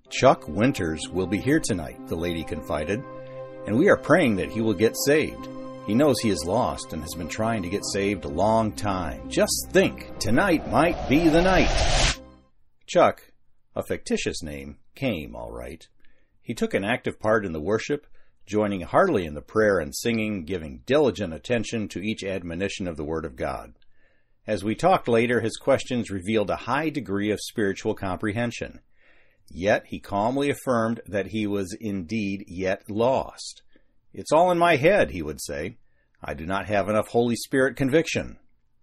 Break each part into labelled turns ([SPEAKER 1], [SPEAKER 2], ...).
[SPEAKER 1] Chuck Winters will be here tonight, the lady confided, and we are praying that he will get saved. He knows he is lost and has been trying to get saved a long time. Just think, tonight might be the night. Chuck, a fictitious name, came all right. He took an active part in the worship, joining heartily in the prayer and singing, giving diligent attention to each admonition of the Word of God. As we talked later, his questions revealed a high degree of spiritual comprehension. Yet he calmly affirmed that he was indeed yet lost. "It's all in my head," he would say. "I do not have enough Holy Spirit conviction."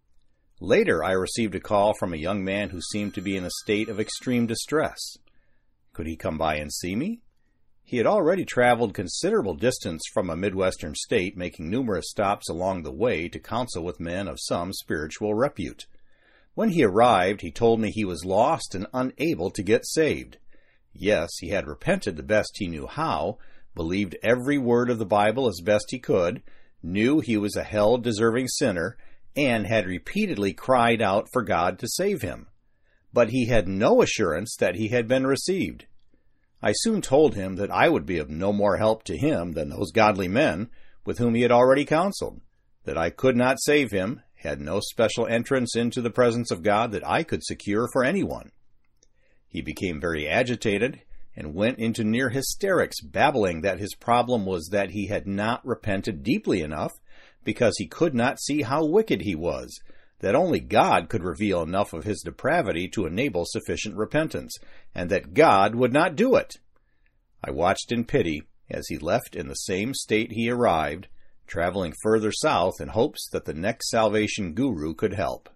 [SPEAKER 1] Later, I received a call from a young man who seemed to be in a state of extreme distress. Could he come by and see me? He had already traveled considerable distance from a Midwestern state, making numerous stops along the way to counsel with men of some spiritual repute. When he arrived, he told me he was lost and unable to get saved. Yes, he had repented the best he knew how, believed every word of the Bible as best he could, knew he was a hell-deserving sinner, and had repeatedly cried out for God to save him. But he had no assurance that he had been received. I soon told him that I would be of no more help to him than those godly men with whom he had already counseled, that I could not save him, had no special entrance into the presence of God that I could secure for anyone. He became very agitated and went into near hysterics, babbling that his problem was that he had not repented deeply enough because he could not see how wicked he was, that only God could reveal enough of his depravity to enable sufficient repentance, and that God would not do it. I watched in pity as he left in the same state he arrived, traveling further south in hopes that the next salvation guru could help.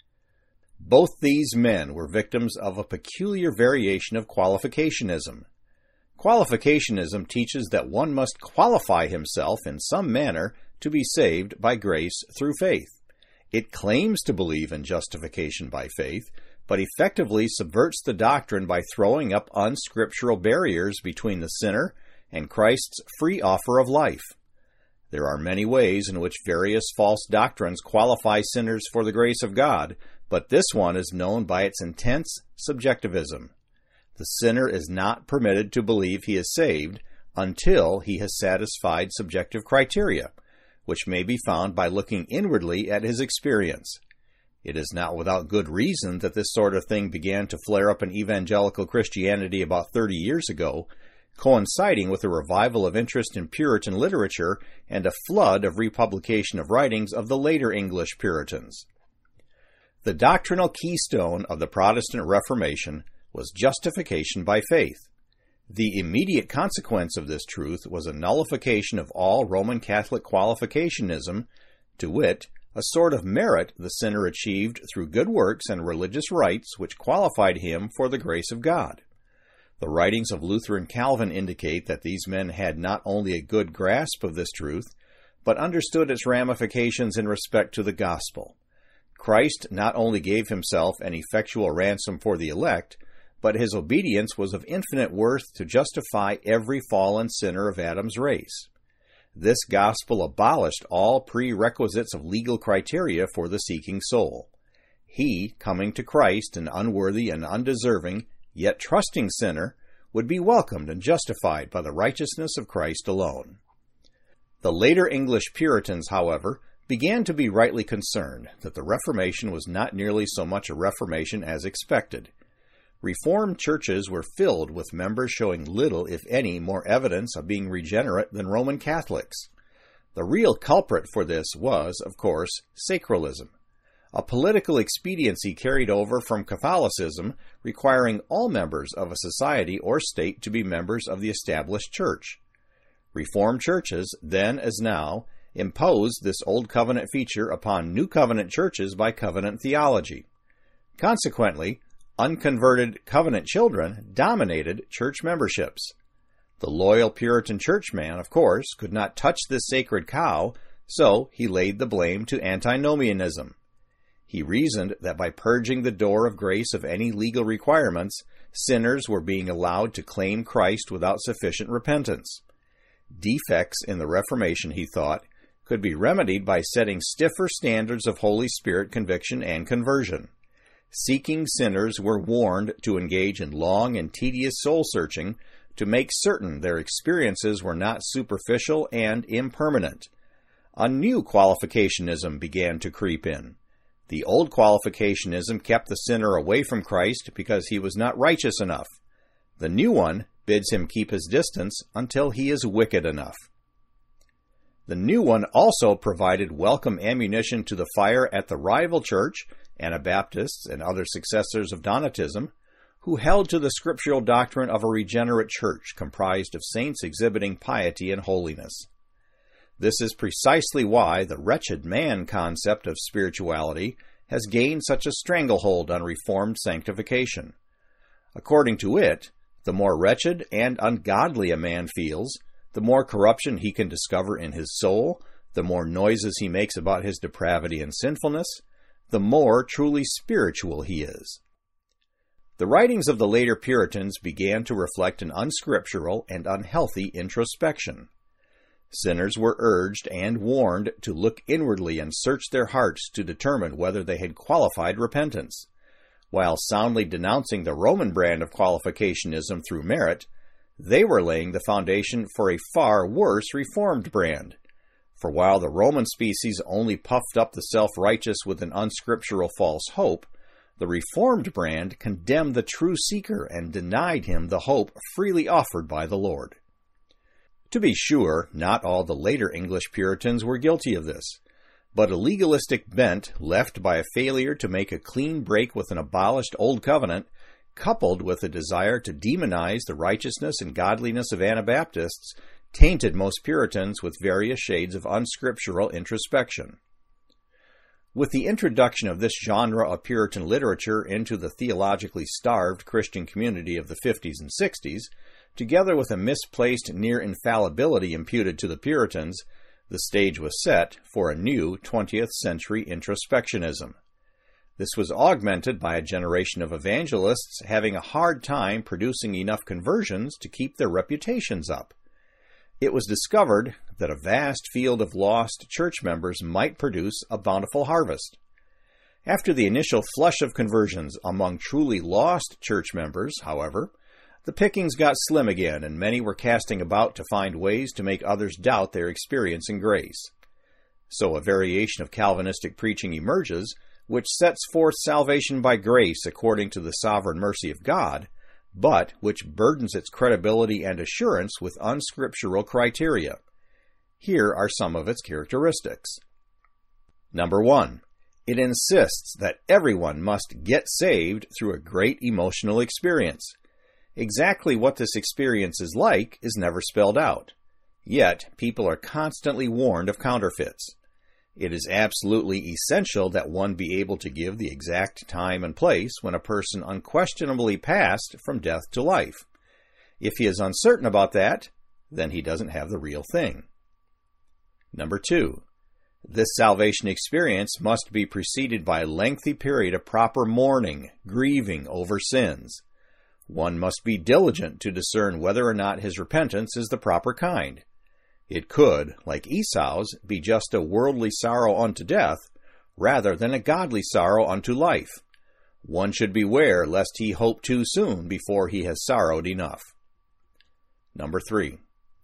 [SPEAKER 1] Both these men were victims of a peculiar variation of qualificationism. Qualificationism teaches that one must qualify himself in some manner to be saved by grace through faith. It claims to believe in justification by faith, but effectively subverts the doctrine by throwing up unscriptural barriers between the sinner and Christ's free offer of life. There are many ways in which various false doctrines qualify sinners for the grace of God, but this one is known by its intense subjectivism. The sinner is not permitted to believe he is saved until he has satisfied subjective criteria, which may be found by looking inwardly at his experience. It is not without good reason that this sort of thing began to flare up in evangelical Christianity about 30 years ago, coinciding with a revival of interest in Puritan literature and a flood of republication of writings of the later English Puritans. The doctrinal keystone of the Protestant Reformation was justification by faith. The immediate consequence of this truth was a nullification of all Roman Catholic qualificationism, to wit, a sort of merit the sinner achieved through good works and religious rites which qualified him for the grace of God. The writings of Luther and Calvin indicate that these men had not only a good grasp of this truth, but understood its ramifications in respect to the gospel. Christ not only gave himself an effectual ransom for the elect, but his obedience was of infinite worth to justify every fallen sinner of Adam's race. This gospel abolished all prerequisites of legal criteria for the seeking soul. He, coming to Christ, an unworthy and undeserving, yet trusting sinner, would be welcomed and justified by the righteousness of Christ alone. The later English Puritans, however, began to be rightly concerned that the Reformation was not nearly so much a Reformation as expected. Reformed churches were filled with members showing little, if any, more evidence of being regenerate than Roman Catholics. The real culprit for this was, of course, sacralism, a political expediency carried over from Catholicism, requiring all members of a society or state to be members of the established church. Reformed churches, then as now, imposed this Old Covenant feature upon New Covenant churches by covenant theology. Consequently, unconverted covenant children dominated church memberships. The loyal Puritan churchman, of course, could not touch this sacred cow, so he laid the blame to antinomianism. He reasoned that by purging the door of grace of any legal requirements, sinners were being allowed to claim Christ without sufficient repentance. Defects in the Reformation, he thought, could be remedied by setting stiffer standards of Holy Spirit conviction and conversion. Seeking sinners were warned to engage in long and tedious soul-searching to make certain their experiences were not superficial and impermanent. A new qualificationism began to creep in. The old qualificationism kept the sinner away from Christ because he was not righteous enough. The new one bids him keep his distance until he is wicked enough. The new one also provided welcome ammunition to the fire at the rival church, Anabaptists and other successors of Donatism, who held to the scriptural doctrine of a regenerate church comprised of saints exhibiting piety and holiness. This is precisely why the wretched man concept of spirituality has gained such a stranglehold on Reformed sanctification. According to it, the more wretched and ungodly a man feels, the more corruption he can discover in his soul, the more noises he makes about his depravity and sinfulness, the more truly spiritual he is. The writings of the later Puritans began to reflect an unscriptural and unhealthy introspection. Sinners were urged and warned to look inwardly and search their hearts to determine whether they had qualified repentance. While soundly denouncing the Roman brand of qualificationism through merit, they were laying the foundation for a far worse Reformed brand. For while the Roman species only puffed up the self-righteous with an unscriptural false hope, the Reformed brand condemned the true seeker and denied him the hope freely offered by the Lord. To be sure, not all the later English Puritans were guilty of this, but a legalistic bent left by a failure to make a clean break with an abolished Old Covenant, coupled with a desire to demonize the righteousness and godliness of Anabaptists, tainted most Puritans with various shades of unscriptural introspection. With the introduction of this genre of Puritan literature into the theologically starved Christian community of the 50s and 60s, together with a misplaced near-infallibility imputed to the Puritans, the stage was set for a new 20th century introspectionism. This was augmented by a generation of evangelists having a hard time producing enough conversions to keep their reputations up. It was discovered that a vast field of lost church members might produce a bountiful harvest. After the initial flush of conversions among truly lost church members, however, the pickings got slim again, and many were casting about to find ways to make others doubt their experience in grace. So a variation of Calvinistic preaching emerges, which sets forth salvation by grace according to the sovereign mercy of God, but which burdens its credibility and assurance with unscriptural criteria. Here are some of its characteristics. Number 1. It insists that everyone must get saved through a great emotional experience. Exactly what this experience is like is never spelled out. Yet, people are constantly warned of counterfeits. It is absolutely essential that one be able to give the exact time and place when a person unquestionably passed from death to life. If he is uncertain about that, then he doesn't have the real thing. Number 2. This salvation experience must be preceded by a lengthy period of proper mourning, grieving over sins. One must be diligent to discern whether or not his repentance is the proper kind. It could, like Esau's, be just a worldly sorrow unto death, rather than a godly sorrow unto life. One should beware lest he hope too soon before he has sorrowed enough. Number 3.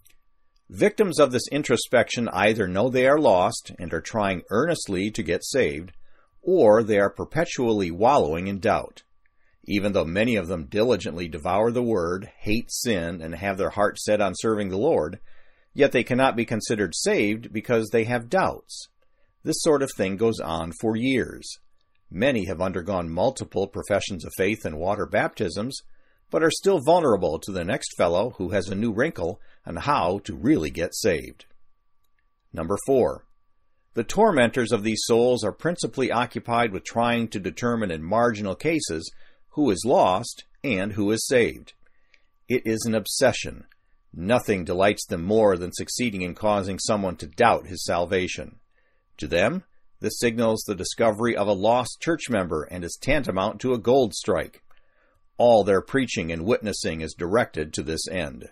[SPEAKER 1] Victims of this introspection either know they are lost and are trying earnestly to get saved, or they are perpetually wallowing in doubt. Even though many of them diligently devour the Word, hate sin, and have their heart set on serving the Lord, yet they cannot be considered saved because they have doubts. This sort of thing goes on for years. Many have undergone multiple professions of faith and water baptisms, but are still vulnerable to the next fellow who has a new wrinkle on how to really get saved. Number 4. The tormentors of these souls are principally occupied with trying to determine in marginal cases who is lost and who is saved. It is an obsession. Nothing delights them more than succeeding in causing someone to doubt his salvation. To them, this signals the discovery of a lost church member and is tantamount to a gold strike. All their preaching and witnessing is directed to this end.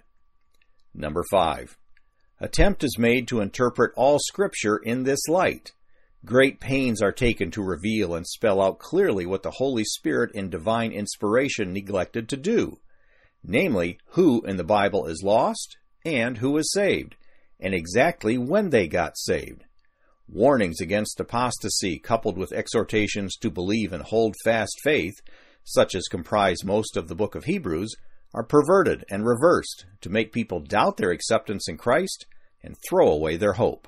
[SPEAKER 1] Number 5. Attempt is made to interpret all Scripture in this light. Great pains are taken to reveal and spell out clearly what the Holy Spirit in divine inspiration neglected to do, namely, who in the Bible is lost and who is saved, and exactly when they got saved. Warnings against apostasy, coupled with exhortations to believe and hold fast faith, such as comprise most of the book of Hebrews, are perverted and reversed to make people doubt their acceptance in Christ and throw away their hope.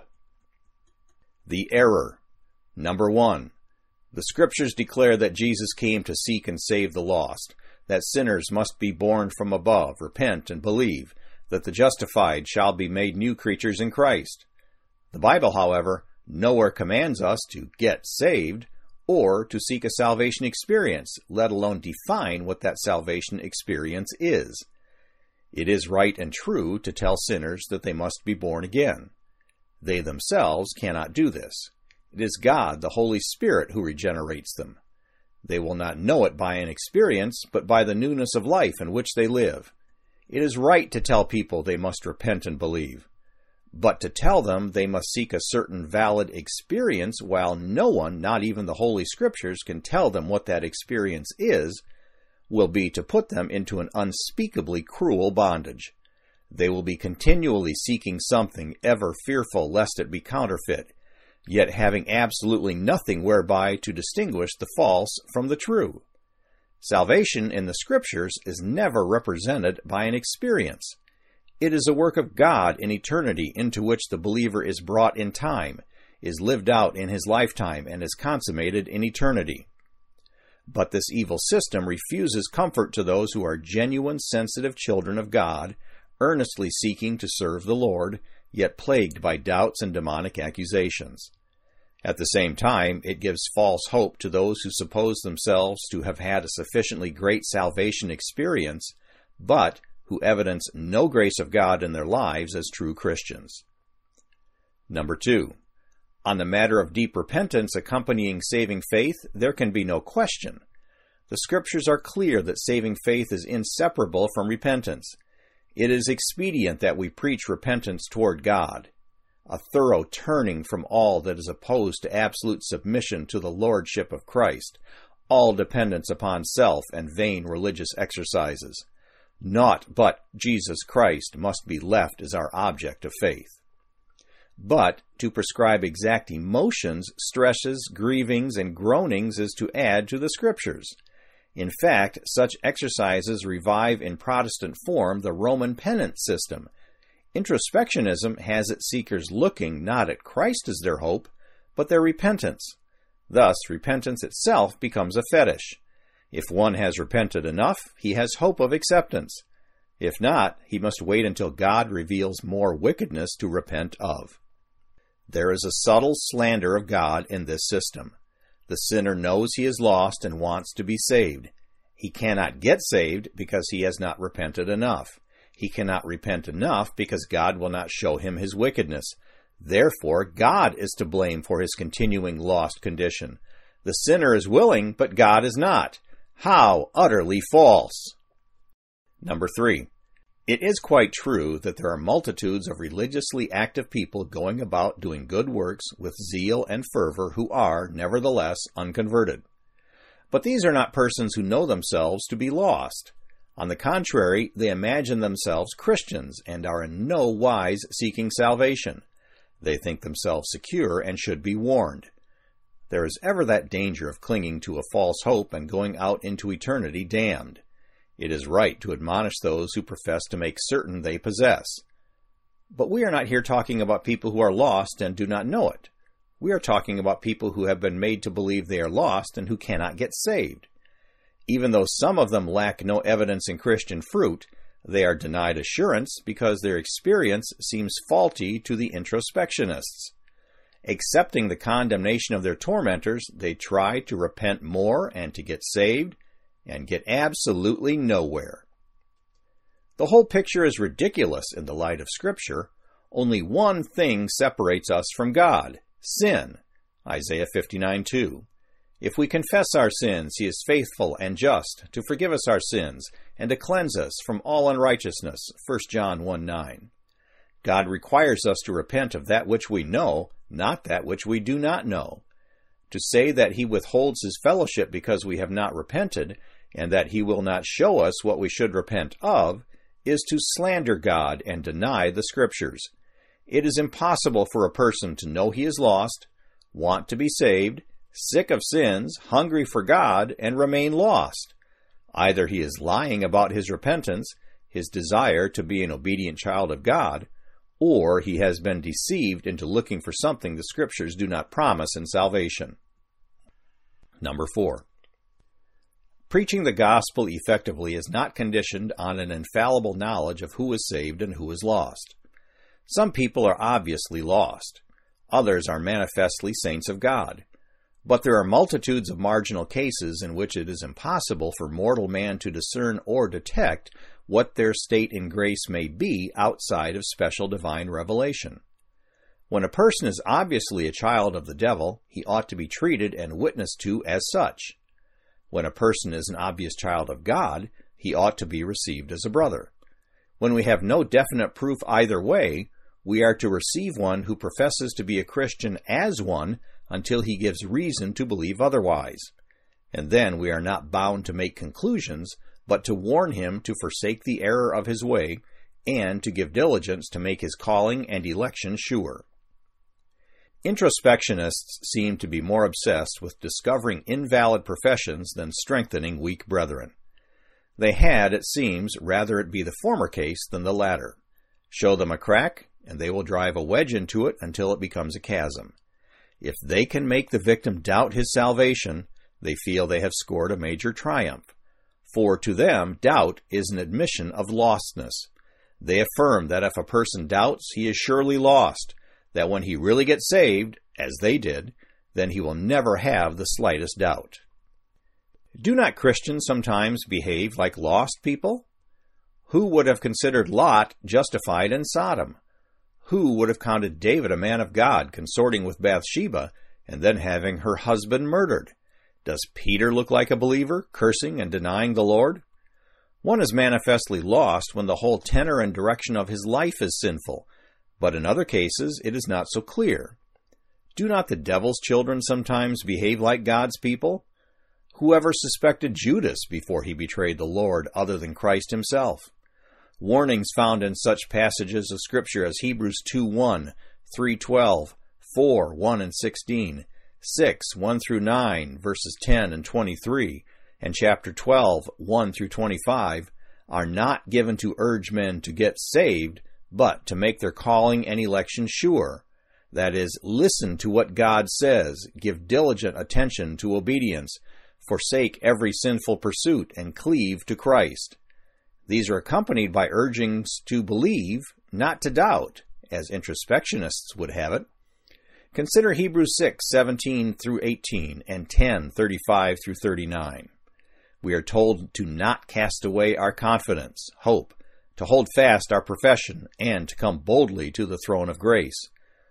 [SPEAKER 1] The error. Number 1. The Scriptures declare that Jesus came to seek and save the lost, that sinners must be born from above, repent, and believe, that the justified shall be made new creatures in Christ. The Bible, however, nowhere commands us to get saved or to seek a salvation experience, let alone define what that salvation experience is. It is right and true to tell sinners that they must be born again. They themselves cannot do this. It is God, the Holy Spirit, who regenerates them. They will not know it by an experience, but by the newness of life in which they live. It is right to tell people they must repent and believe. But to tell them they must seek a certain valid experience while no one, not even the Holy Scriptures, can tell them what that experience is, will be to put them into an unspeakably cruel bondage. They will be continually seeking something, ever fearful lest it be counterfeit, yet having absolutely nothing whereby to distinguish the false from the true. Salvation in the Scriptures is never represented by an experience. It is a work of God in eternity into which the believer is brought in time, is lived out in his lifetime, and is consummated in eternity. But this evil system refuses comfort to those who are genuine, sensitive children of God, earnestly seeking to serve the Lord, yet plagued by doubts and demonic accusations. At the same time, it gives false hope to those who suppose themselves to have had a sufficiently great salvation experience, but who evidence no grace of God in their lives as true Christians. Number 2. On the matter of deep repentance accompanying saving faith, there can be no question. The Scriptures are clear that saving faith is inseparable from repentance. It is expedient that we preach repentance toward God, a thorough turning from all that is opposed to absolute submission to the Lordship of Christ, all dependence upon self and vain religious exercises. Naught but Jesus Christ must be left as our object of faith. But to prescribe exact emotions, stresses, grievings, and groanings is to add to the Scriptures. In fact, such exercises revive in Protestant form the Roman penance system. Introspectionism has its seekers looking not at Christ as their hope, but their repentance. Thus, repentance itself becomes a fetish. If one has repented enough, he has hope of acceptance. If not, he must wait until God reveals more wickedness to repent of. There is a subtle slander of God in this system. The sinner knows he is lost and wants to be saved. He cannot get saved because he has not repented enough. He cannot repent enough because God will not show him his wickedness. Therefore, God is to blame for his continuing lost condition. The sinner is willing, but God is not. How utterly false! Number 3. It is quite true that there are multitudes of religiously active people going about doing good works with zeal and fervor who are, nevertheless, unconverted. But these are not persons who know themselves to be lost. On the contrary, they imagine themselves Christians and are in no wise seeking salvation. They think themselves secure and should be warned. There is ever that danger of clinging to a false hope and going out into eternity damned. It is right to admonish those who profess to make certain they possess. But we are not here talking about people who are lost and do not know it. We are talking about people who have been made to believe they are lost and who cannot get saved. Even though some of them lack no evidence in Christian fruit, they are denied assurance because their experience seems faulty to the introspectionists. Accepting the condemnation of their tormentors, they try to repent more and to get saved, and get absolutely nowhere. The whole picture is ridiculous in the light of Scripture. Only one thing separates us from God: sin. Isaiah 59:2. If we confess our sins, He is faithful and just to forgive us our sins and to cleanse us from all unrighteousness. 1 John 1:9. God requires us to repent of that which we know, not that which we do not know. To say that he withholds his fellowship because we have not repented, and that he will not show us what we should repent of, is to slander God and deny the Scriptures. It is impossible for a person to know he is lost, want to be saved, sick of sins, hungry for God, and remain lost. Either he is lying about his repentance, his desire to be an obedient child of God, or he has been deceived into looking for something the Scriptures do not promise in salvation. Number 4. Preaching the gospel effectively is not conditioned on an infallible knowledge of who is saved and who is lost. Some people are obviously lost. Others are manifestly saints of God. But there are multitudes of marginal cases in which it is impossible for mortal man to discern or detect what their state in grace may be outside of special divine revelation. When a person is obviously a child of the devil, he ought to be treated and witnessed to as such. When a person is an obvious child of God, he ought to be received as a brother. When we have no definite proof either way, we are to receive one who professes to be a Christian as one until he gives reason to believe otherwise. And then we are not bound to make conclusions, but to warn him to forsake the error of his way, and to give diligence to make his calling and election sure. Introspectionists seem to be more obsessed with discovering invalid professions than strengthening weak brethren. They had, it seems, rather it be the former case than the latter. Show them a crack, and they will drive a wedge into it until it becomes a chasm. If they can make the victim doubt his salvation, they feel they have scored a major triumph. For to them, doubt is an admission of lostness. They affirm that if a person doubts, he is surely lost, that when he really gets saved, as they did, then he will never have the slightest doubt. Do not Christians sometimes behave like lost people? Who would have considered Lot justified in Sodom? Who would have counted David a man of God, consorting with Bathsheba, and then having her husband murdered? Does Peter look like a believer, cursing and denying the Lord? One is manifestly lost when the whole tenor and direction of his life is sinful, but in other cases it is not so clear. Do not the devil's children sometimes behave like God's people? Whoever suspected Judas before he betrayed the Lord other than Christ himself? Warnings found in such passages of Scripture as Hebrews 2:1, 3:12, 4:1 and 16, 6:1 through 9, verses 10 and 23, and chapter 12, 1 through 25, are not given to urge men to get saved, but to make their calling and election sure. That is, listen to what God says, give diligent attention to obedience, forsake every sinful pursuit, and cleave to Christ. These are accompanied by urgings to believe, not to doubt, as introspectionists would have it. Consider Hebrews 6:17 through 18 and 10:35 through 39. We are told to not cast away our confidence, hope, to hold fast our profession, and to come boldly to the throne of grace.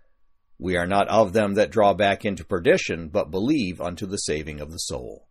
[SPEAKER 1] We are not of them that draw back into perdition, but believe unto the saving of the soul.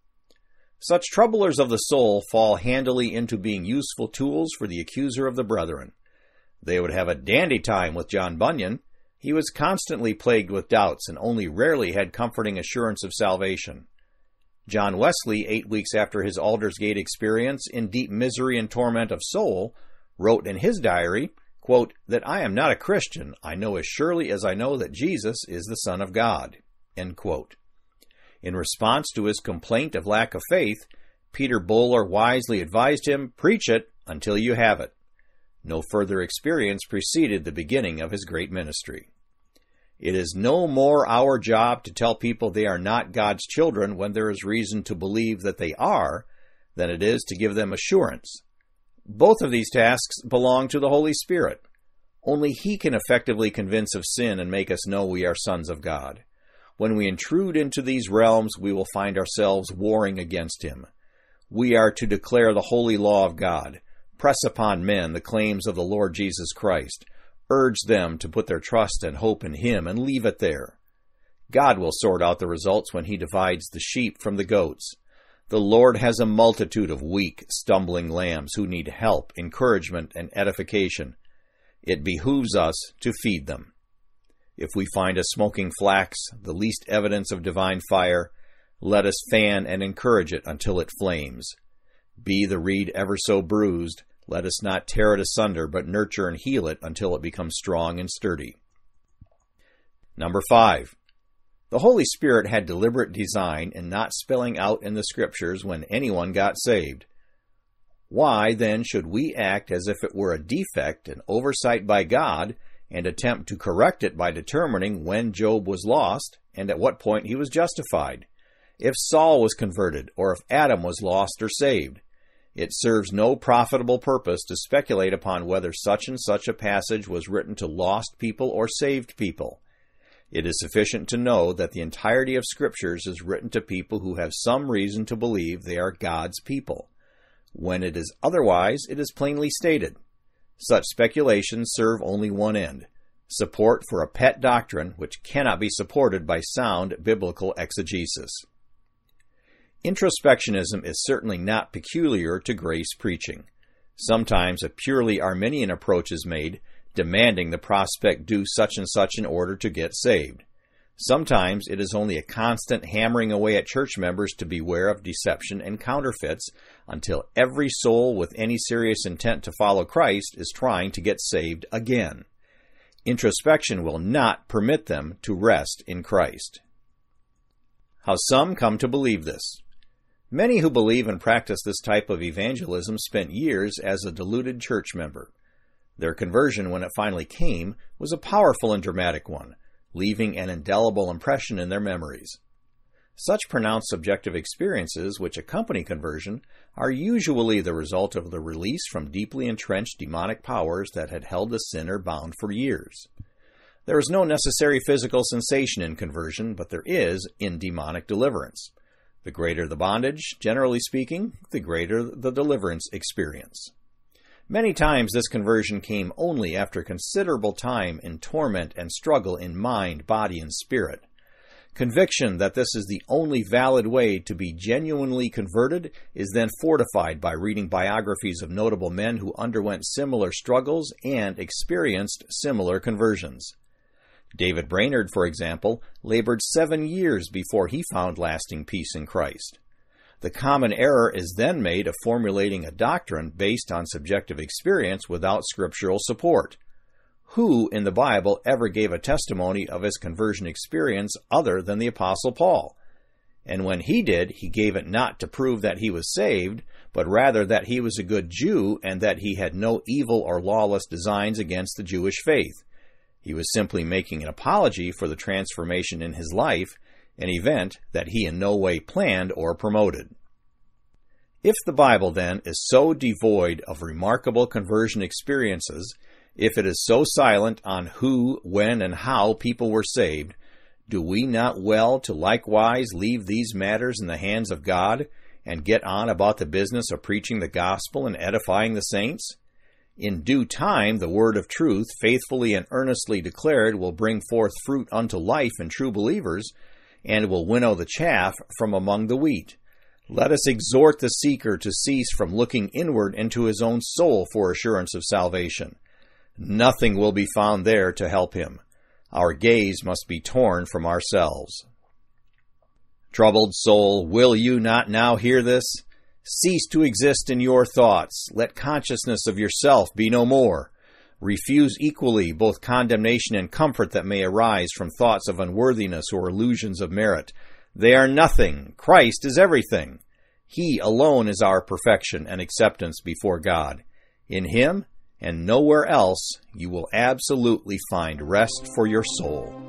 [SPEAKER 1] Such troublers of the soul fall handily into being useful tools for the accuser of the brethren. They would have a dandy time with John Bunyan. He was constantly plagued with doubts and only rarely had comforting assurance of salvation. John Wesley, 8 weeks after his Aldersgate experience, in deep misery and torment of soul, wrote in his diary, quote, "That I am not a Christian, I know as surely as I know that Jesus is the Son of God." End quote. In response to his complaint of lack of faith, Peter Böhler wisely advised him, "Preach it until you have it." No further experience preceded the beginning of his great ministry. It is no more our job to tell people they are not God's children when there is reason to believe that they are, than it is to give them assurance. Both of these tasks belong to the Holy Spirit. Only He can effectively convince of sin and make us know we are sons of God. When we intrude into these realms, we will find ourselves warring against Him. We are to declare the holy law of God, press upon men the claims of the Lord Jesus Christ, urge them to put their trust and hope in Him and leave it there. God will sort out the results when He divides the sheep from the goats. The Lord has a multitude of weak, stumbling lambs who need help, encouragement, and edification. It behooves us to feed them. If we find a smoking flax, the least evidence of divine fire, let us fan and encourage it until it flames. Be the reed ever so bruised, let us not tear it asunder, but nurture and heal it until it becomes strong and sturdy. Number 5. The Holy Spirit had deliberate design in not spelling out in the Scriptures when anyone got saved. Why, then, should we act as if it were a defect, an oversight by God, and attempt to correct it by determining when Job was lost and at what point he was justified? If Saul was converted, or if Adam was lost or saved, it serves no profitable purpose to speculate upon whether such and such a passage was written to lost people or saved people. It is sufficient to know that the entirety of Scriptures is written to people who have some reason to believe they are God's people. When it is otherwise, it is plainly stated. Such speculations serve only one end: support for a pet doctrine which cannot be supported by sound biblical exegesis. Introspectionism is certainly not peculiar to grace preaching. Sometimes a purely Arminian approach is made, demanding the prospect do such and such in order to get saved. Sometimes it is only a constant hammering away at church members to beware of deception and counterfeits until every soul with any serious intent to follow Christ is trying to get saved again. Introspection will not permit them to rest in Christ. How some come to believe this. Many who believe and practice this type of evangelism spent years as a deluded church member. Their conversion, when it finally came, was a powerful and dramatic one, leaving an indelible impression in their memories. Such pronounced subjective experiences which accompany conversion are usually the result of the release from deeply entrenched demonic powers that had held the sinner bound for years. There is no necessary physical sensation in conversion, but there is in demonic deliverance. The greater the bondage, generally speaking, the greater the deliverance experience. Many times this conversion came only after considerable time in torment and struggle in mind, body, and spirit. Conviction that this is the only valid way to be genuinely converted is then fortified by reading biographies of notable men who underwent similar struggles and experienced similar conversions. David Brainerd, for example, labored 7 years before he found lasting peace in Christ. The common error is then made of formulating a doctrine based on subjective experience without scriptural support. Who in the Bible ever gave a testimony of his conversion experience other than the Apostle Paul? And when he did, he gave it not to prove that he was saved, but rather that he was a good Jew and that he had no evil or lawless designs against the Jewish faith. He was simply making an apology for the transformation in his life, an event that he in no way planned or promoted. If the Bible, then, is so devoid of remarkable conversion experiences, if it is so silent on who, when, and how people were saved, do we not well to likewise leave these matters in the hands of God and get on about the business of preaching the gospel and edifying the saints? In due time, the word of truth, faithfully and earnestly declared, will bring forth fruit unto life in true believers, and will winnow the chaff from among the wheat. Let us exhort the seeker to cease from looking inward into his own soul for assurance of salvation. Nothing will be found there to help him. Our gaze must be torn from ourselves. Troubled soul, will you not now hear this? Cease to exist in your thoughts. Let consciousness of yourself be no more. Refuse equally both condemnation and comfort that may arise from thoughts of unworthiness or illusions of merit. They are nothing. Christ is everything. He alone is our perfection and acceptance before God. In Him and nowhere else you will absolutely find rest for your soul.